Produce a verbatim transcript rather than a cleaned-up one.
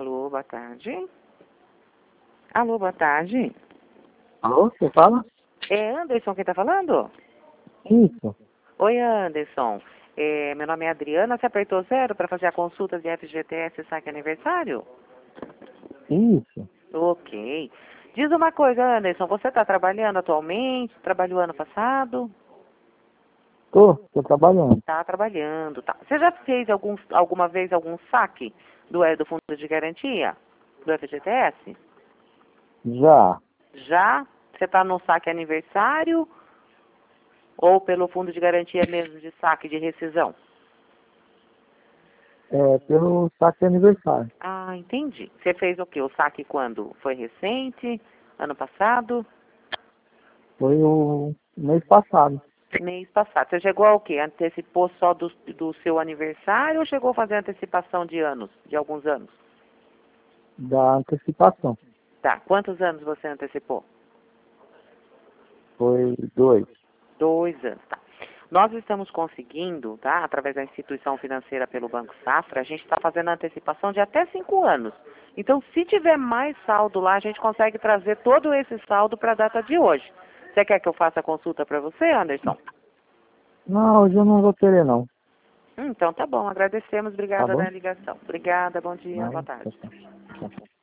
Alô, boa tarde. Alô, boa tarde. Alô, você fala? É Anderson quem tá falando? Isso. Oi, Anderson. É, meu nome é Adriana. Você apertou zero para fazer a consulta de F G T S e saque aniversário? Isso. Ok. Diz uma coisa, Anderson. Você está trabalhando atualmente? Trabalhou ano passado? Tô, tô trabalhando. Está trabalhando, tá. Você já fez algum, alguma vez algum saque do, é, do Fundo de Garantia? Do F G T S? Já. Já? Você está no saque aniversário? Ou pelo Fundo de Garantia mesmo de saque de rescisão? É, pelo saque de aniversário. Ah, entendi. Você fez o quê? O saque quando? Foi recente? Ano passado? Foi o mês passado. Mês passado. Você chegou ao quê? Antecipou só do, do seu aniversário ou chegou a fazer antecipação de anos, de alguns anos? Da antecipação. Tá. Quantos anos você antecipou? Foi dois. Dois anos, tá. Nós estamos conseguindo, tá? Através da instituição financeira pelo Banco Safra, a gente está fazendo antecipação de até cinco anos. Então, se tiver mais saldo lá, a gente consegue trazer todo esse saldo para a data de hoje. Você quer que eu faça a consulta para você, Anderson? Não, hoje eu não vou querer não. Hum, então tá bom, agradecemos, Tá obrigada bom? da ligação. Obrigada, bom dia, boa Não, tarde. tchau, tchau. Tchau, tchau.